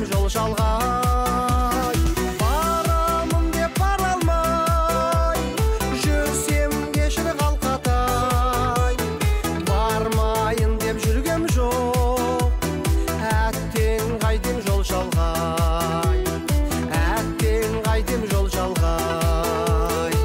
қайтем жол шалғай. Барамын деп бара алмай, жүрсем кешір қалқатай. Бармайын деп жүргем жоқ, әттең қайтем жол шалғай. Әттең қайтем жол шалғай.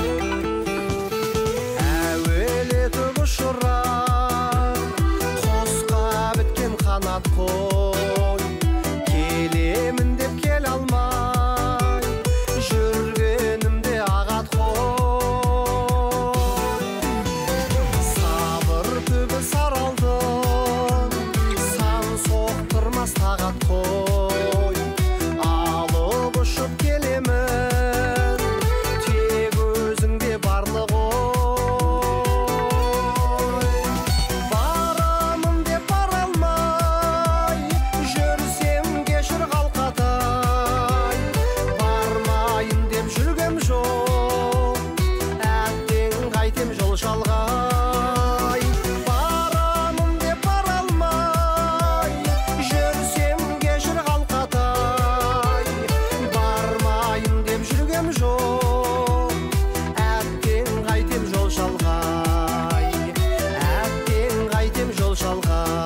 Әуелетіп ұшырар құсқа біткен қанат қой, келемін деп келе алмай, жүргенімде ағат қой. Сабыр түбі саралдың, сан соқтырмас тағат қой. Алып ұшып келемін, тек өзіңде барлық шалғай. Барамын деп бара алмай, жүрсем кешір қалқатай. Бармайын деп жүргем жоқ, әттең қайтем жол шалғай. Әттең қайтем жол шалғай.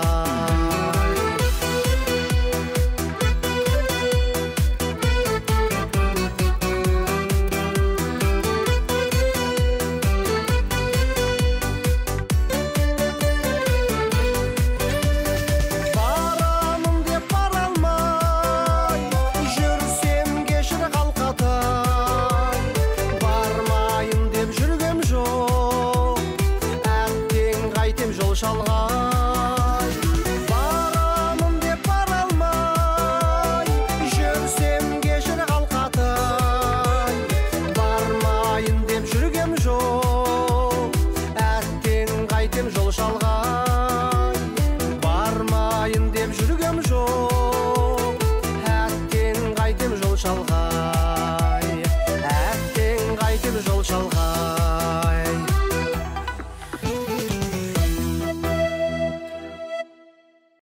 Жол шалғай. Барамын деп бара алмай, жүрсем кешір қалқатай. Бармайын деп жүргем жоқ, әттең қайтем жол шалғай. Бармайын деп жүргем жоқ, әттең қайтем жол шалғай.